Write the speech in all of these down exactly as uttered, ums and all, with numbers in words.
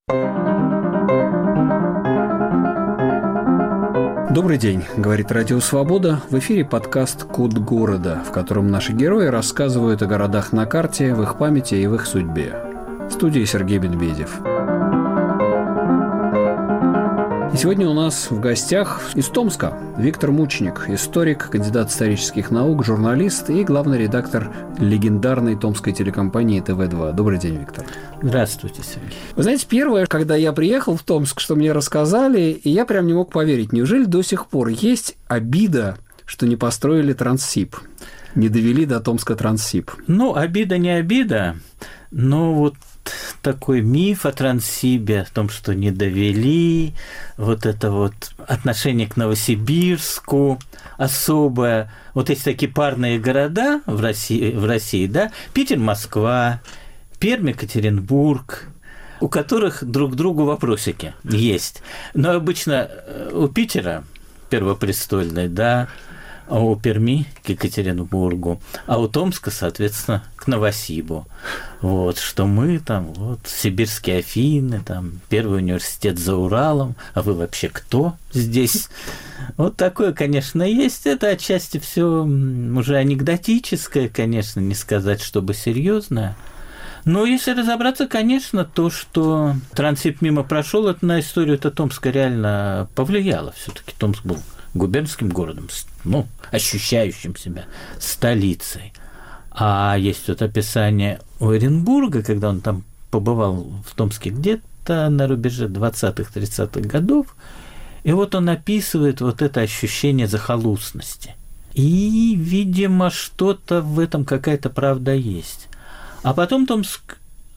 Добрый день, говорит Радио Свобода. В эфире подкаст «Код города», в котором наши герои рассказывают о городах на карте, в их памяти и в их судьбе. В студии Сергей Медведев. И сегодня у нас в гостях из Томска Виктор Мученик, историк, кандидат исторических наук, журналист и главный редактор легендарной томской телекомпании тэ вэ два. Добрый день, Виктор. Здравствуйте, Сергей. Вы знаете, первое, когда я приехал в Томск, что мне рассказали, и я прям не мог поверить, неужели до сих пор есть обида, что не построили Транссиб, не довели до Томска Транссиб? Ну, обида не обида, но вот такой миф о Транссибе, о том, что не довели, вот это вот отношение к Новосибирску особое. Вот есть такие парные города в России, в России, да, Питер, Москва, Пермь, Екатеринбург, у которых друг к другу вопросики есть. Но обычно у Питера первопрестольный, да, а у Перми к Екатеринбургу, а у Томска, соответственно, к Новосибу. Вот, что мы там, вот, сибирские Афины, там, первый университет за Уралом, а вы вообще кто здесь? Вот такое, конечно, есть. Это отчасти все уже анекдотическое, конечно, не сказать, чтобы серьезное. Но если разобраться, конечно, то, что Транссиб мимо прошел, это на историю-то Томска реально повлияло. Все-таки Томск был губернским городом, ну, ощущающим себя столицей. А есть вот описание у Оренбурга, когда он там побывал в Томске где-то на рубеже двадцатых-тридцатых годов, и вот он описывает вот это ощущение захолустности. И, видимо, что-то в этом, какая-то правда есть. А потом Томск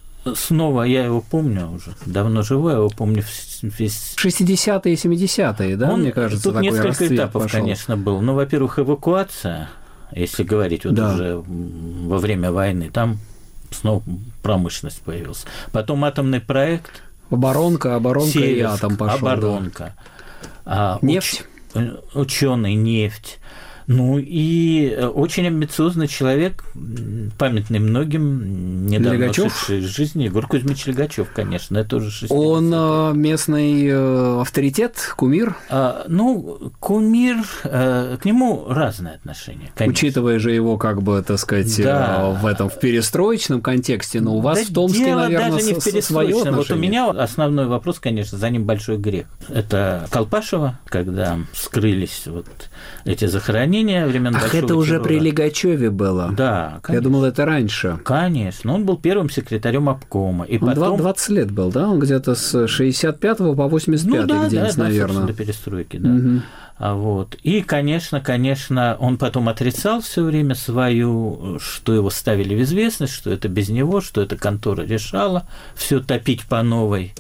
снова, я его помню уже, давно живу, я его помню весь... шестидесятые и семидесятые, да, он, мне кажется, тут такой несколько этапов, пошел. Конечно, был. Ну, во-первых, эвакуация, если говорить вот да. уже во время войны, там снова промышленность появилась. Потом атомный проект. Оборонка, оборонка Северск, и атом пошел. Оборонка. Да. Нефть. Уч... Ученый, нефть. Ну и очень амбициозный человек, памятный многим, недавно ушедший из жизни, Егор Кузьмич Легачев, конечно, это уже шестидесятые. Он местный авторитет, кумир? А, ну, кумир, к нему разные отношения, конечно. Учитывая же его, как бы, так сказать, да. в этом, в перестроечном контексте, но у вас да в Томске, дело наверное, даже не в перестроечном. Вот у меня основной вопрос, конечно, за ним большой грех. Это Колпашево, когда скрылись вот эти захоронения времен Ах, Большого это уже террора. При Легачеве было? Да, конечно. Я думал, это раньше. Конечно. Он был первым секретарем обкома. И он потом... двадцать лет был, да? Он где-то с шестьдесят пятого по восемьдесят пятый, ну, да, где-нибудь, да, наверное. до перестройки, да. Угу. А вот. И, конечно, конечно, он потом отрицал все время свою, что его ставили в известность, что это без него, что эта контора решала все топить по новой,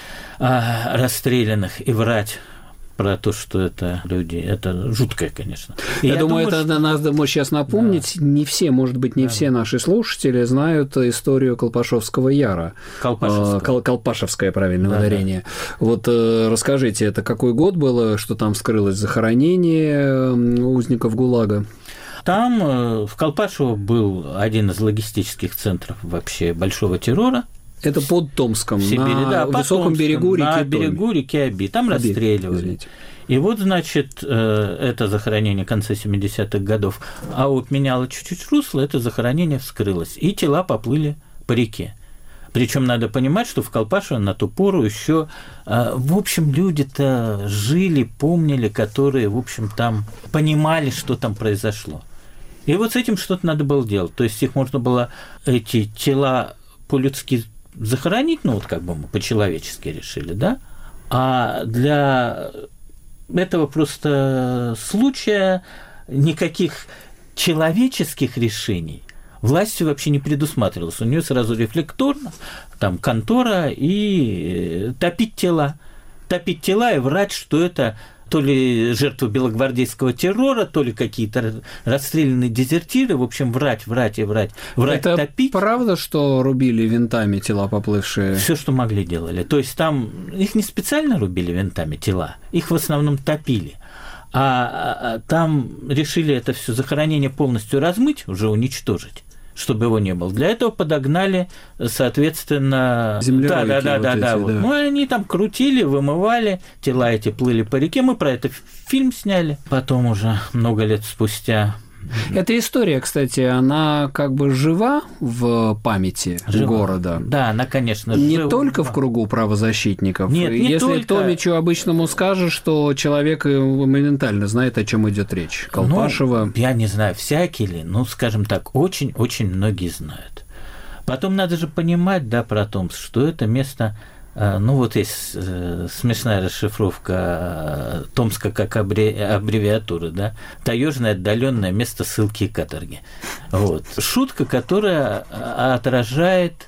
а, расстрелянных и врать про то, что это люди, это жуткое, конечно. И я, я думаю, думаю, это что... надо сейчас напомнить, да. не все, может быть, не да. все наши слушатели знают историю Колпашевского Яра. Колпашевского. Кол- Колпашевское, правильное да, ударение. Да. Вот расскажите, это какой год было, что там вскрылось захоронение узников ГУЛАГа? Там в Колпашево был один из логистических центров вообще большого террора. Это под Томском, в Сибири, на да, высоком Томском, берегу реки На берегу Томи. реки Оби. Там Оби, расстреливали. Извините. И вот, значит, это захоронение конца семидесятых годов, а вот меняло чуть-чуть русло, это захоронение вскрылось, и тела поплыли по реке. Причем надо понимать, что в Колпашево на ту пору еще, в общем, люди-то жили, помнили, которые, в общем, там понимали, что там произошло. И вот с этим что-то надо было делать. То есть их можно было, эти тела по-людски захоронить, ну вот как бы мы по-человечески решили, да, а для этого просто случая никаких человеческих решений властью вообще не предусматривалось. У нее сразу рефлекторно, там контора и топить тела, топить тела и врать, что это то ли жертвы белогвардейского террора, то ли какие-то расстрелянные дезертиры, в общем, врать, врать и врать, врать, это топить. Правда, что рубили винтами тела поплывшие? Все, что могли, делали. То есть там их не специально рубили винтами тела, их в основном топили. А там решили это все захоронение полностью размыть, уже уничтожить. чтобы его не было. Для этого подогнали, соответственно... Землеройки. Да, да, да, вот да, эти, да, вот. да. Ну, они там крутили, вымывали, тела эти плыли по реке. Мы про это фильм сняли. Потом уже много лет спустя... Эта история, кстати, она как бы жива в памяти Жива. Города. Да, она, конечно, Не жива. только в кругу правозащитников. Нет, не Если только. Томичу обычному скажешь, что человек моментально знает, о чем идет речь. Колпашева. Ну, я не знаю, всякий ли, ну, скажем так, очень-очень многие знают. Потом надо же понимать, да, про Томск, что это место... Ну, вот есть смешная расшифровка Томска как аббревиатура, да, таежное отдаленное место ссылки и каторги. Вот. Шутка, которая отражает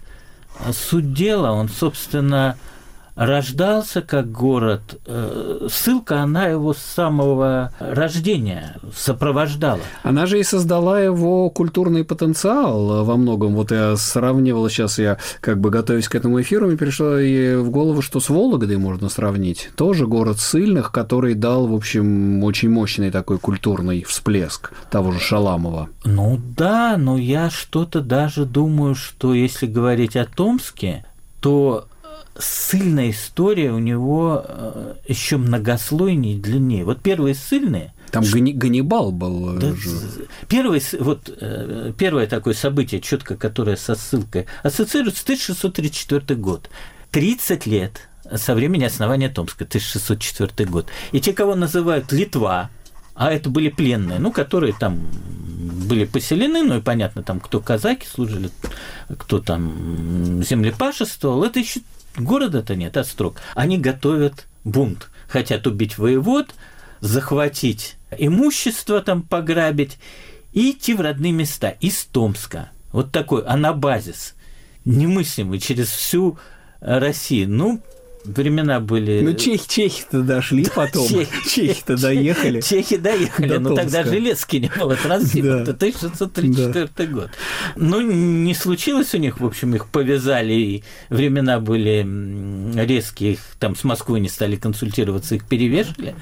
суть дела, он, собственно, рождался как город. Ссылка, она его с самого рождения сопровождала. Она же и создала его культурный потенциал во многом. Вот я сравнивал сейчас, я как бы готовясь к этому эфиру, мне пришло и в голову, что с Вологдой можно сравнить. Тоже город ссыльных, который дал, в общем, очень мощный такой культурный всплеск того же Шаламова. Ну да, но я что-то даже думаю, что если говорить о Томске, то ссыльная история у него еще многослойнее и длиннее. Вот первые ссыльные... Там Гани- Ганнибал был. Да, же. Первое, вот, первое такое событие, четко, которое со ссылкой ассоциируется, тысяча шестьсот тридцать четвёртый год. тридцать лет со времени основания Томска, тысяча шестьсот четвёртый год. И те, кого называют Литва, а это были пленные, ну, которые там были поселены, ну, и понятно, там, кто казаки служили, кто там землепашествовал, это еще города-то нет, острог. Они готовят бунт, хотят убить воевод, захватить имущество, там, пограбить и идти в родные места из Томска. Вот такой анабазис, немыслимый через всю Россию. Ну, времена были... Ну, чехи, чехи-то дошли потом. Чехи, Чехи-то доехали. Чехи доехали, но тогда железки не было, трансима, это тысяча шестьсот тридцать четвёртый год. Ну, не случилось у них, в общем, их повязали, и времена были резкие, их там с Москвой не стали консультироваться, их перевешали.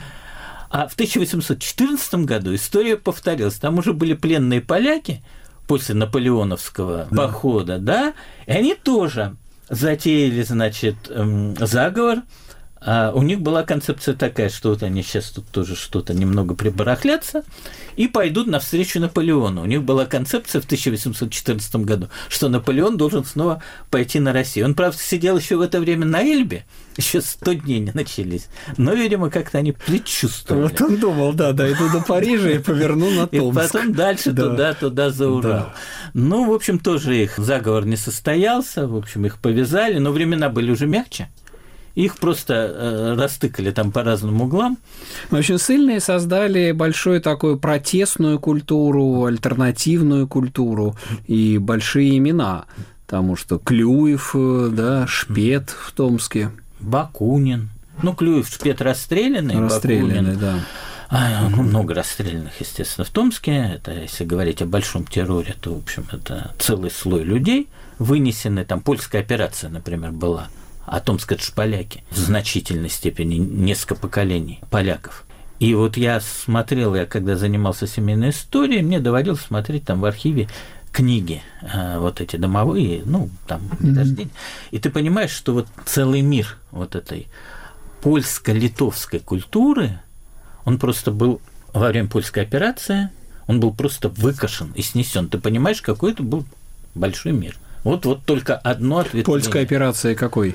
А в тысяча восемьсот четырнадцатом году история повторилась. Там уже были пленные поляки после наполеоновского да. похода, да, и они тоже затеяли, значит, заговор. А у них была концепция такая, что вот они сейчас тут тоже что-то немного прибарахлятся и пойдут навстречу Наполеону. У них была концепция в тысяча восемьсот четырнадцатом году, что Наполеон должен снова пойти на Россию. Он, правда, сидел еще в это время на Эльбе, еще сто дней не начались, но, видимо, как-то они предчувствовали. Вот он думал, да, дойду до Парижа и поверну на Томск. И потом дальше да. туда, туда за Урал. Да. Ну, в общем, тоже их заговор не состоялся, в общем, их повязали, но времена были уже мягче. Их просто э, растыкали там по разным углам. В общем, ссыльные создали большую такую протестную культуру, альтернативную культуру и большие имена. Потому что Клюев, да, Шпет в Томске. Бакунин. Ну, Клюев, Шпет расстрелянный. Расстрелянный, да. А, ну, много расстрелянных, естественно, в Томске. Это, если говорить о большом терроре, то, в общем, это целый слой людей, вынесенный. Там польская операция, например, была. А Томск – это же поляки. В значительной степени несколько поколений поляков. И вот я смотрел, я когда занимался семейной историей, мне доводилось смотреть там в архиве книги, вот эти домовые, ну, там, mm-hmm. И ты понимаешь, что вот целый мир вот этой польско-литовской культуры, он просто был во время польской операции, он был просто выкашен и снесен. Ты понимаешь, какой это был большой мир. Вот, вот только одно ответвление. Польская операция какой?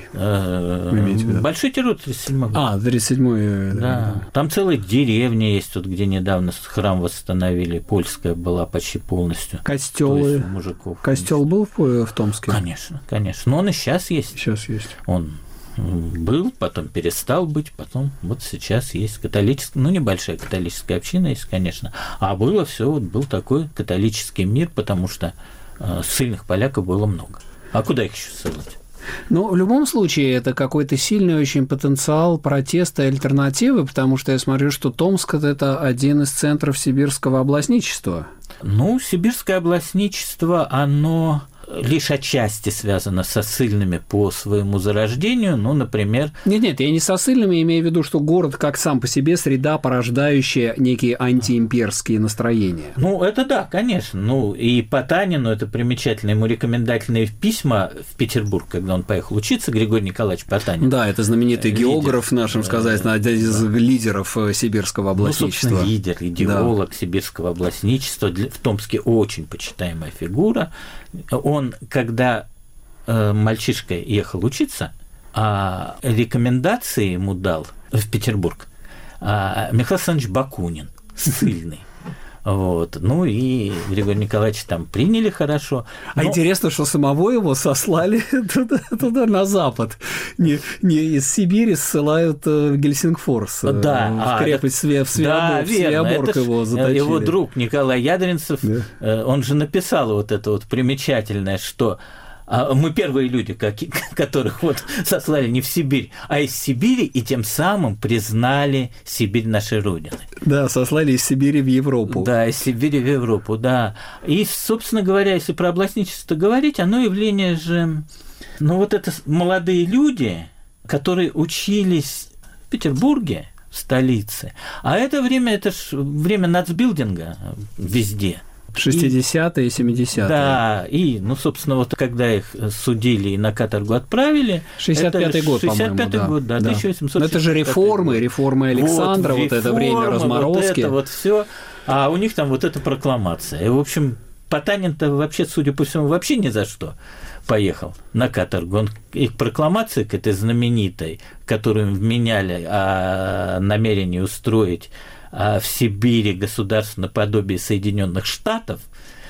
Большой террор тридцать седьмой год. А, тридцать седьмой. Да. да. Там целая деревня есть, вот, где недавно храм восстановили. Польская была почти полностью. Костёлы. Мужиков. Костёл был в, в Томске? Конечно, конечно. Но он и сейчас есть. Сейчас есть. Он был, потом перестал быть, потом вот сейчас есть католическая, ну, небольшая католическая община есть, конечно. А было все, вот был такой католический мир, потому что ссыльных поляков было много. А куда их еще ссылать? Ну, в любом случае, это какой-то сильный очень потенциал протеста и альтернативы, потому что я смотрю, что Томск – это один из центров сибирского областничества. Ну, сибирское областничество, оно лишь отчасти связано со ссыльными по своему зарождению, ну, например… Нет-нет, я не со ссыльными, имею в виду, что город как сам по себе среда, порождающая некие антиимперские настроения. Ну, это да, конечно. Ну, и Потанину это примечательно. Ему рекомендательные письма в Петербург, когда он поехал учиться, Григорий Николаевич Потанин. Да, это знаменитый лидер, географ, нашим сказать, один из да. лидеров сибирского областничества. Ну, собственно, лидер, идеолог да. сибирского областничества, в Томске очень почитаемая фигура. Он, когда э, мальчишка ехал учиться, а рекомендации ему дал в Петербург а, Михаил Александрович Бакунин, ссыльный. Вот. Ну и Григорий Николаевич там приняли хорошо. Но... А интересно, что самого его сослали туда, туда на запад. Не, не из Сибири ссылают в Гельсингфорс. Да, в крепость а, в Свеоборг, да, Свеоборг его заточили. Его друг Николай Ядринцев, да. он же написал вот это вот примечательное, что мы первые люди, которых вот сослали не в Сибирь, а из Сибири, и тем самым признали Сибирь нашей Родиной. Да, сослали из Сибири в Европу. Да, из Сибири в Европу, да. И, собственно говоря, если про областничество говорить, оно явление же… Ну, вот это молодые люди, которые учились в Петербурге, в столице, а это время, это ж время нацбилдинга везде. шестидесятые и семидесятые. Да, и, ну, собственно, вот когда их судили и на каторгу отправили… шестьдесят пятый год, шестьдесят пятый по-моему, год, да, да. тысяча восемьсот шестьдесят пятый. Это же реформы, год. реформы Александра, вот, вот реформы, это время разморозки. Вот это вот все, а у них там вот эта прокламация. И, в общем, Потанин-то вообще, судя по всему, вообще ни за что поехал на каторгу. Он их прокламации к этой знаменитой, которую им вменяли о намерении устроить в Сибири государство наподобие Соединенных Штатов,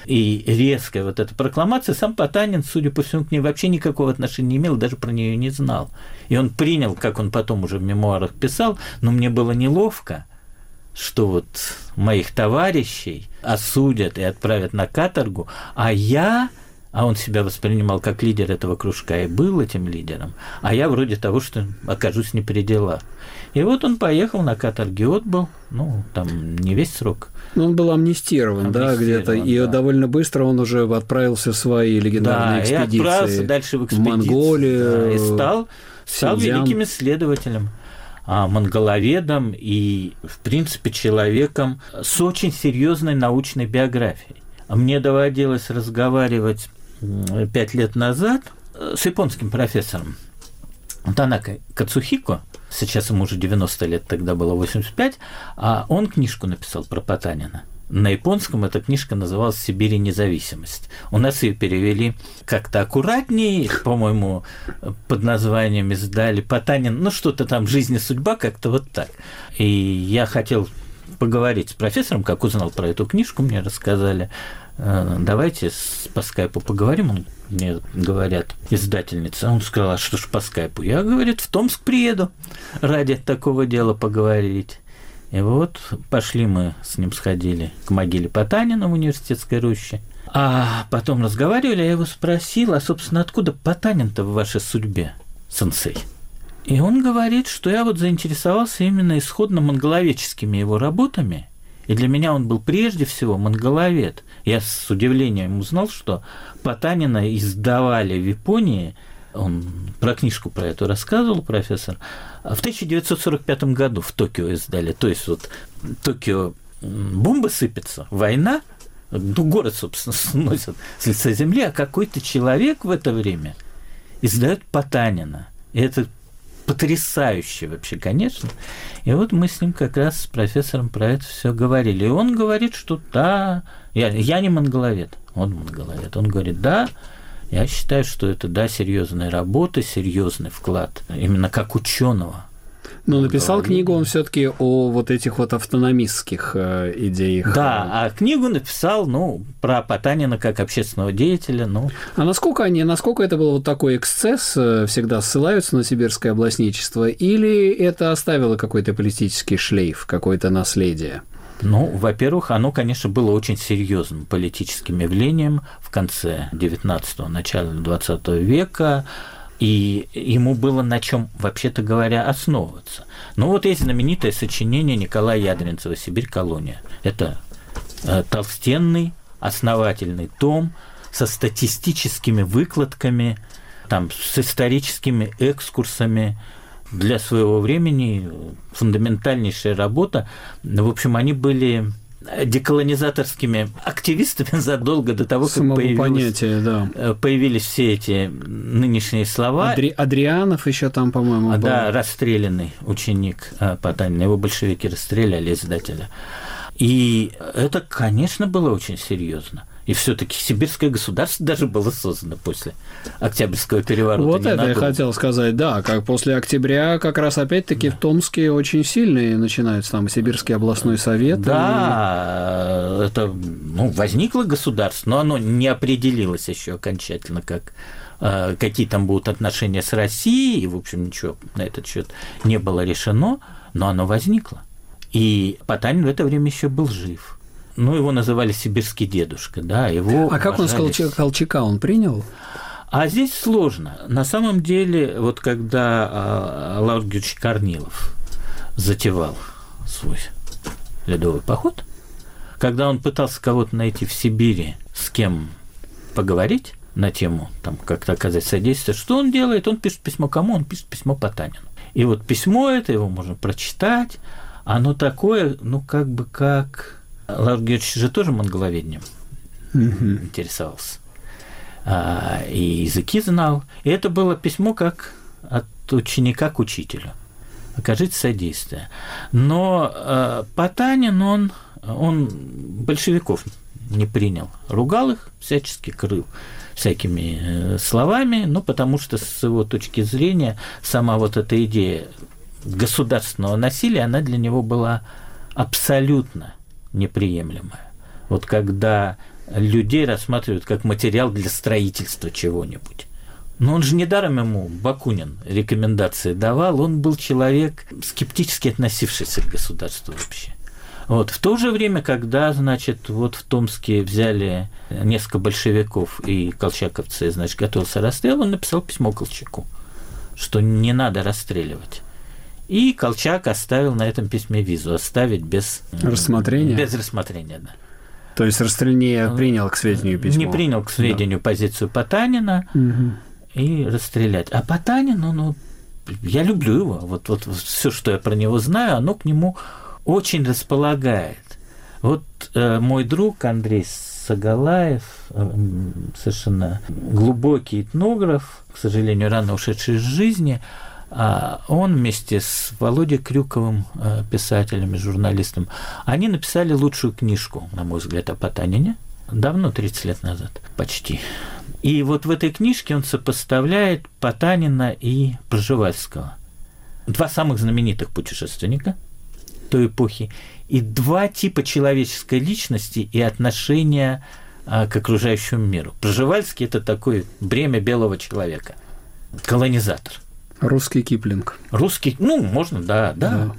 и резкая вот эта прокламация, сам Потанин, судя по всему, к ней вообще никакого отношения не имел, даже про нее не знал. И он принял, как он потом уже в мемуарах писал, но мне было неловко, что вот моих товарищей осудят и отправят на каторгу, а я… А он себя воспринимал как лидер этого кружка и был этим лидером, а я вроде того, что окажусь не при делах. И вот он поехал на каторге, отбыл, ну, там не весь срок. Ну, он был амнистирован, амнистирован да, где-то, да. И довольно быстро он уже отправился в свои легендарные да, экспедиции. Да, и отправился дальше в экспедицию. В Монголию. Да, и стал, стал великим исследователем, монголоведом и, в принципе, человеком с очень серьезной научной биографией. Мне доводилось разговаривать пять лет назад с японским профессором Танака Кацухико, сейчас ему уже девяносто лет, тогда было восемьдесят пять, а он книжку написал про Потанина. На японском эта книжка называлась «Сибирь и независимость». У нас ее перевели как-то аккуратнее, по-моему, под названием издали «Потанин», ну что-то там «Жизнь и судьба», как-то вот так. И я хотел поговорить с профессором, как узнал про эту книжку, мне рассказали, давайте по скайпу поговорим, он, мне говорят, издательница. Он сказал, а что ж по скайпу? Я, говорит, в Томск приеду ради такого дела поговорить. И вот пошли мы с ним, сходили к могиле Потанина в университетской роще. А потом разговаривали, я его спросил, а, собственно, откуда Потанин-то в вашей судьбе, сенсей? И он говорит, что я вот заинтересовался именно исходно монголоведческими его работами, и для меня он был прежде всего монголовед. Я с удивлением узнал, что Потанина издавали в Японии, он про книжку про эту рассказывал, профессор, в тысяча девятьсот сорок пятом году в Токио издали. То есть вот Токио бомба сыпется, война, ну, город, собственно, сносят с лица земли, а какой-то человек в это время издает Потанина. И это потрясающе вообще, конечно. И вот мы с ним как раз с профессором про это все говорили. И он говорит, что да, я, я не монголовед, он монголовед. Он говорит, да, я считаю, что это, да, серьезная работа, серьезный вклад, именно как ученого. Но написал книгу он все-таки о вот этих вот автономистских э, идеях. Да, а книгу написал, ну, про Потанина как общественного деятеля, ну. А насколько они, насколько это был вот такой эксцесс, всегда ссылаются на сибирское областничество, или это оставило какой-то политический шлейф, какое-то наследие? Ну, во-первых, оно, конечно, было очень серьезным политическим явлением в конце девятнадцатого, начале двадцатого века. И ему было на чем, вообще-то говоря, основываться. Ну, вот есть знаменитое сочинение Николая Ядринцева «Сибирь колония». Это толстенный, основательный том со статистическими выкладками, там, с историческими экскурсами. Для своего времени фундаментальнейшая работа. В общем, они были деколонизаторскими активистами задолго до того, как появилось, да. появились все эти нынешние слова. Адри... Адрианов еще там, по-моему, был. Да, расстрелянный ученик Потанина. Его большевики расстреляли, издателя. И это, конечно, было очень серьезно. И все-таки сибирское государство даже было создано после Октябрьского переворота. Вот это я хотел сказать, да, как после октября как раз опять-таки да. в Томске очень сильные начинаются там Сибирский областной совет. Да, и... это ну, возникло государство, но оно не определилось еще окончательно, как какие там будут отношения с Россией, и, в общем, ничего на этот счет не было решено, но оно возникло. И Потанин в это время еще был жив. Ну, его называли сибирский дедушка, да, его А как уважали... он с Колчака он принял? А здесь сложно. На самом деле, вот когда Лавр Георгиевич Корнилов затевал свой ледовый поход, когда он пытался кого-то найти в Сибири, с кем поговорить на тему, там, как-то оказать содействие, что он делает? Он пишет письмо кому? Он пишет письмо Потанину. И вот письмо это, его можно прочитать, оно такое, ну, как бы как... Лавр Георгиевич же тоже монголоведением mm-hmm. интересовался. А, и языки знал. И это было письмо как от ученика к учителю. Окажите содействие. Но а, Потанин, он, он большевиков не принял. Ругал их, всячески крыл всякими э, словами, ну, потому что с его точки зрения сама вот эта идея государственного насилия, она для него была абсолютно неприемлемая. Вот когда людей рассматривают как материал для строительства чего-нибудь. Но он же недаром ему Бакунин рекомендации давал, он был человек, скептически относившийся к государству вообще. Вот. В то же время, когда, значит, вот в Томске взяли несколько большевиков и колчаковцы, значит, готовился расстрел, он написал письмо Колчаку, что не надо расстреливать. И Колчак оставил на этом письме визу, оставить без рассмотрения. Без рассмотрения, да. То есть Растрельнее принял к сведению письмо. Не принял к сведению да. позицию Потанина угу. и расстрелять. А Потанин, ну, ну, я люблю его. Вот, вот все, что я про него знаю, оно к нему очень располагает. Вот э, мой друг Андрей Сагалаев, э, совершенно глубокий этнограф, к сожалению, рано ушедший из жизни, он вместе с Володей Крюковым, писателем и журналистом, они написали лучшую книжку, на мой взгляд, о Потанине, давно, тридцать лет назад, почти. И вот в этой книжке он сопоставляет Потанина и Пржевальского. Два самых знаменитых путешественника той эпохи и два типа человеческой личности и отношения к окружающему миру. Пржевальский – это такое бремя белого человека, колонизатор. Русский Киплинг. Русский, ну, можно, да, да. да.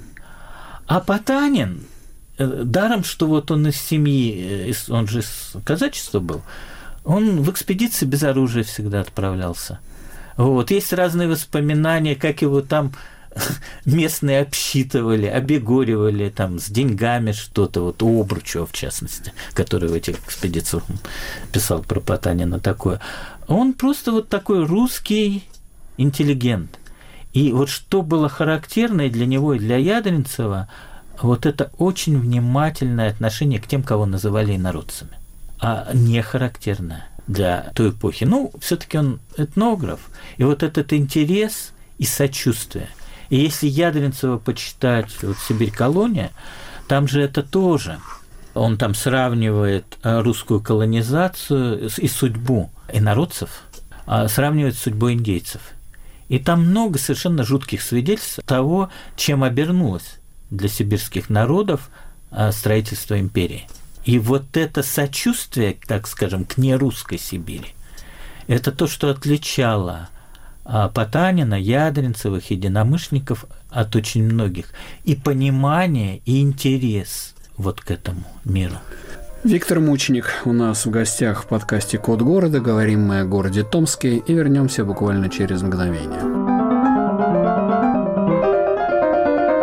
А Потанин, даром, что вот он из семьи, он же из казачества был, он в экспедиции без оружия всегда отправлялся. Вот. Есть разные воспоминания, как его там местные обсчитывали, обегоривали там, с деньгами что-то, вот у Обручева, в частности, который в этих экспедициях писал про Потанина такое. Он просто вот такой русский интеллигент. И вот что было характерно и для него, и для Ядринцева, вот это очень внимательное отношение к тем, кого называли инородцами, а не характерное для той эпохи. Ну, все-таки он этнограф, и вот этот интерес и сочувствие. И если Ядринцева почитать вот «Сибирь-колония», там же это тоже. Он там сравнивает русскую колонизацию и судьбу инородцев, сравнивает с судьбой индейцев. И там много совершенно жутких свидетельств того, чем обернулось для сибирских народов строительство империи. И вот это сочувствие, так скажем, к нерусской Сибири, это то, что отличало Потанина, Ядринцевых, единомышленников от очень многих. И понимание, и интерес вот к этому миру. Виктор Мученик у нас в гостях в подкасте «Код города». Говорим мы о городе Томске и вернемся буквально через мгновение.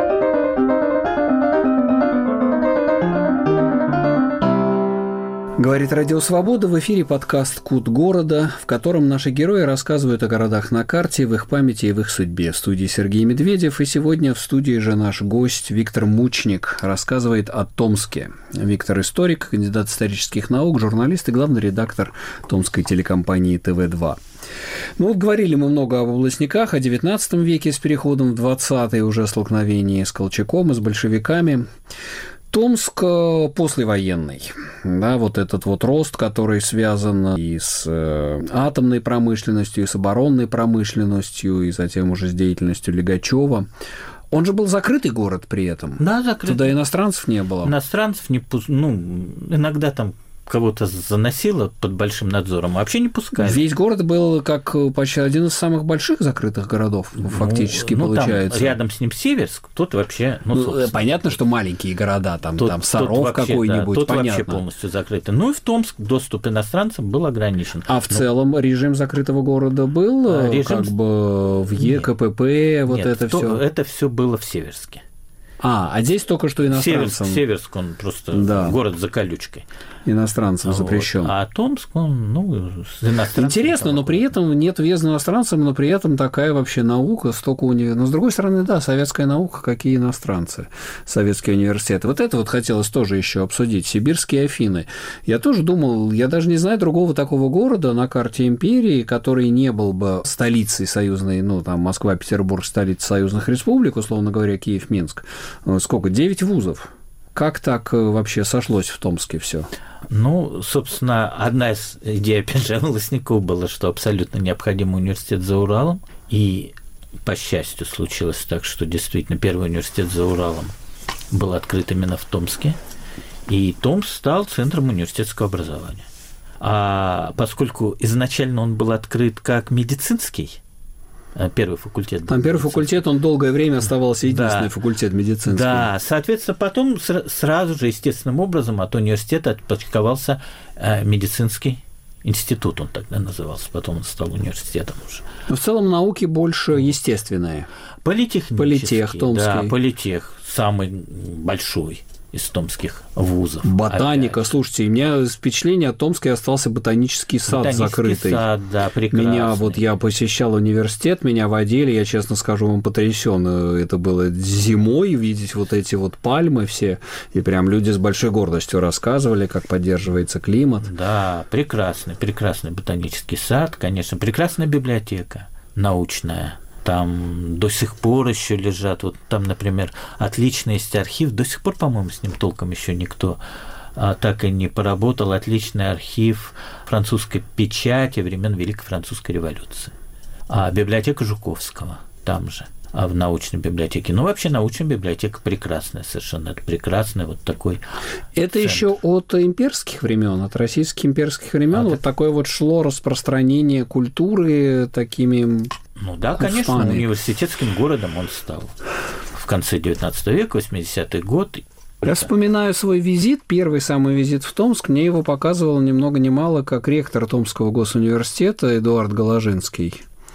Говорим Говорит Радио Свобода, в эфире подкаст «Кут города», в котором наши герои рассказывают о городах на карте, в их памяти и в их судьбе. В студии Сергей Медведев, и сегодня в студии же наш гость Виктор Мучник рассказывает о Томске. Виктор – историк, кандидат исторических наук, журналист и главный редактор томской телекомпании тэ вэ два. Ну вот говорили мы много об областниках, о девятнадцатом веке с переходом в двадцатый, уже столкновении с Колчаком и с большевиками. Томск послевоенный, да, вот этот вот рост, который связан и с атомной промышленностью, и с оборонной промышленностью, и затем уже с деятельностью Лигачева. Он же был закрытый город при этом. Да, закрытый. Туда иностранцев не было. Иностранцев не пу... ну, иногда там кого-то заносило под большим надзором, а вообще не пускали. Весь город был как почти один из самых больших закрытых городов, ну, фактически, ну, получается. Там рядом с ним Северск, тут вообще... Ну, ну, понятно, что маленькие города, там, тут, там Саров какой-нибудь, да, тут понятно. Вообще полностью закрыты. Ну и в Томск доступ иностранцам был ограничен. А в Но... целом режим закрытого города был, режим... как бы в ЕКПП, нет, вот нет, это все. Это все было в Северске. А, а здесь только что иностранцам. Северск, Северск он просто да. город за колючкой. Иностранцам вот. запрещен. А Томск, он, ну, с иностранцами. Интересно, но при этом нет въезда иностранцам, но при этом такая вообще наука, столько университетов. Но с другой стороны, да, советская наука, какие иностранцы, советские университеты. Вот это вот хотелось тоже еще обсудить. Сибирские Афины. Я тоже думал, я даже не знаю другого такого города на карте империи, который не был бы столицей союзной, ну, там, Москва, Петербург, столица союзных республик, условно говоря, Киев, Минск. Сколько? Девять вузов. Как так вообще сошлось в Томске все? Ну, собственно, одна из идей, опять же, волостников была, что абсолютно необходимый университет за Уралом. И, по счастью, случилось так, что действительно первый университет за Уралом был открыт именно в Томске. И Томск стал центром университетского образования. А поскольку изначально он был открыт как медицинский, первый факультет. Там первый факультет, он долгое время оставался единственный да. факультет медицинский. Да, соответственно, потом сразу же естественным образом от университета отпочковался медицинский институт, он тогда назывался, потом он стал университетом уже. Но в целом науки больше естественные. Политехнический. Политех томский. Да, политех самый большой из томских вузов. Ботаника, опять. Слушайте, у меня впечатление от Томска остался ботанический сад ботанический закрытый. Сад, да, прекрасный. Меня вот я посещал университет, меня водили, я честно скажу вам потрясен. Это было зимой видеть вот эти вот пальмы все, и прям люди с большой гордостью рассказывали, как поддерживается климат. Да, прекрасный, прекрасный ботанический сад, конечно, прекрасная библиотека научная. Там до сих пор еще лежат, вот там, например, отличный есть архив, до сих пор, по-моему, с ним толком еще никто а, так и не поработал, отличный архив французской печати времен Великой Французской революции. А библиотека Жуковского там же, а в научной библиотеке. Ну, вообще, научная библиотека прекрасная совершенно, это прекрасный вот такой Это центр. Еще от имперских времен, от российских имперских времен, а вот это... такое вот шло распространение культуры такими... Ну да, конечно, Уфаны. Университетским городом он стал в конце девятнадцатого века, восьмидесятый год. Я вспоминаю свой визит, первый самый визит в Томск, мне его показывал ни много ни мало как ректор Томского госуниверситета Эдуард Голожинский.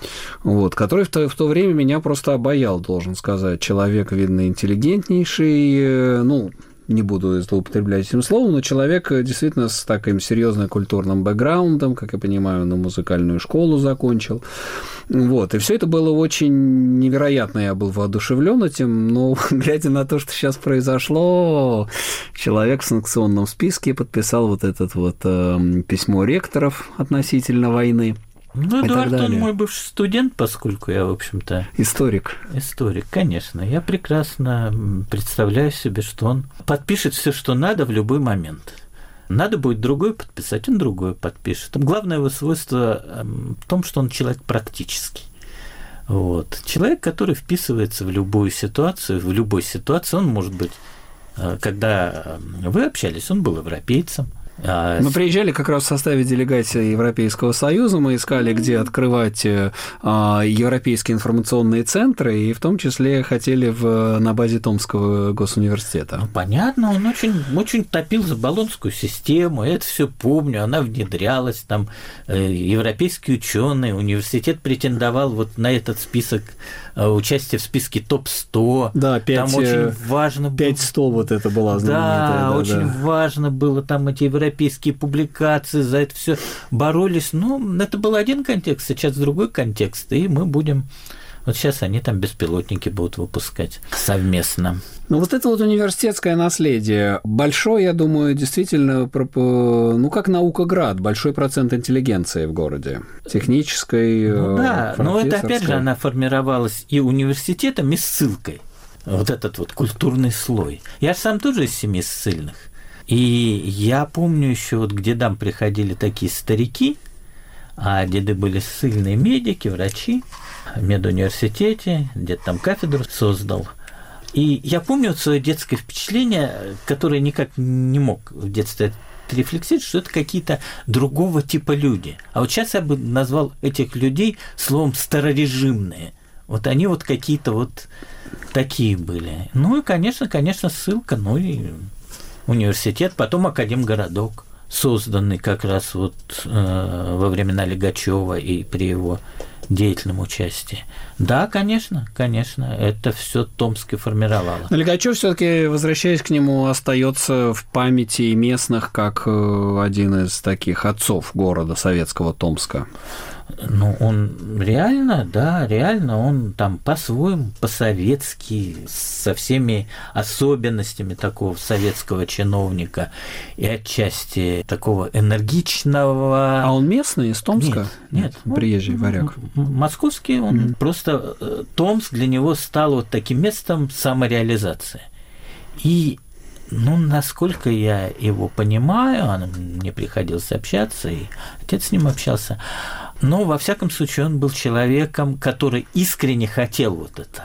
Вот, который в то, в то время меня просто обаял, должен сказать. Человек, видно, интеллигентнейший, ну, не буду злоупотреблять этим словом, но человек действительно с таким серьезным культурным бэкграундом, как я понимаю, на музыкальную школу закончил. Вот, и все это было очень невероятно, я был воодушевлен этим, но глядя на то, что сейчас произошло, человек в санкционном списке подписал вот это вот э, письмо ректоров относительно войны. Ну, Эдуард, он мой бывший студент, поскольку я, в общем-то... Историк. Историк, конечно. Я прекрасно представляю себе, что он подпишет все, что надо в любой момент. Надо будет другой подписать, он другой подпишет. Главное его свойство в том, что он человек практический. Вот. Человек, который вписывается в любую ситуацию, в любой ситуации, он может быть... Когда вы общались, он был европейцем. Мы приезжали как раз в составе делегации Европейского Союза, мы искали, где открывать европейские информационные центры, и в том числе хотели в, на базе Томского госуниверситета. Ну, понятно, он очень, очень топил за Болонскую систему, я это все помню, она внедрялась, там европейские ученые, университет претендовал вот на этот список участие в списке топ сто. Да, пять, там очень важно было. пять сто вот это была знаменитая. Да, да, очень да. важно было, там эти европейские публикации, за это все боролись. Ну, это был один контекст, сейчас другой контекст, и мы будем... Вот сейчас они там беспилотники будут выпускать совместно. Ну, вот это вот университетское наследие. Большой, я думаю, действительно, ну, как наукоград, большой процент интеллигенции в городе. Технической, ну, да, но это, опять же, она формировалась и университетом, и ссылкой. Вот этот вот культурный слой. Я же сам тоже из семьи ссыльных. И я помню еще, вот к дедам приходили такие старики, а деды были ссыльные медики, врачи, в медуниверситете, где-то там кафедру создал. И я помню вот свое детское впечатление, которое никак не мог в детстве рефлексировать, что это какие-то другого типа люди. А вот сейчас я бы назвал этих людей словом «старорежимные». Вот они вот какие-то вот такие были. Ну и, конечно, конечно, ссылка, ну и университет, потом Академгородок, созданный как раз вот э, во времена Лигачёва и при его деятельном участии. Да, конечно, конечно, это все Томск и формировало. Но Лигачёв все-таки, возвращаясь к нему, остается в памяти местных как один из таких отцов города советского Томска. Ну, он реально, да, реально, он там по-своему, по-советски, со всеми особенностями такого советского чиновника и отчасти такого энергичного. А он местный, из Томска? Нет, нет. Приезжий варяг. Московский, он mm-hmm. просто Томск для него стал вот таким местом самореализации. И ну, насколько я его понимаю, мне приходилось общаться, и отец с ним общался, но, во всяком случае, он был человеком, который искренне хотел вот это,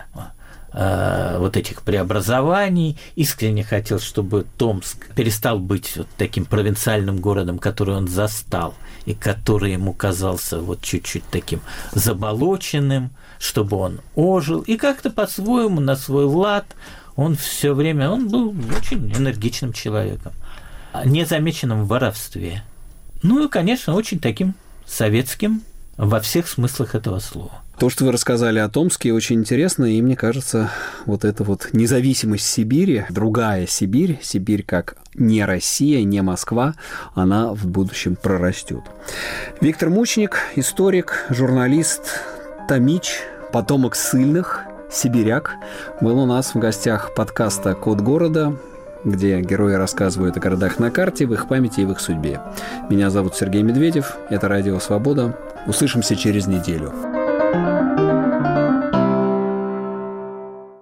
э, вот этих преобразований, искренне хотел, чтобы Томск перестал быть вот таким провинциальным городом, который он застал, и который ему казался вот чуть-чуть таким заболоченным, чтобы он ожил, и как-то по-своему, на свой лад, он все время, он был очень энергичным человеком, незамеченным в воровстве. Ну и, конечно, очень таким советским во всех смыслах этого слова. То, что вы рассказали о Томске, очень интересно, и мне кажется, вот эта вот независимость Сибири, другая Сибирь, Сибирь как не Россия, не Москва, она в будущем прорастет. Виктор Мученик, историк, журналист, томич, потомок ссыльных, сибиряк, был у нас в гостях подкаста «Код города», где герои рассказывают о городах на карте, в их памяти и в их судьбе. Меня зовут Сергей Медведев, это Радио Свобода. Услышимся через неделю.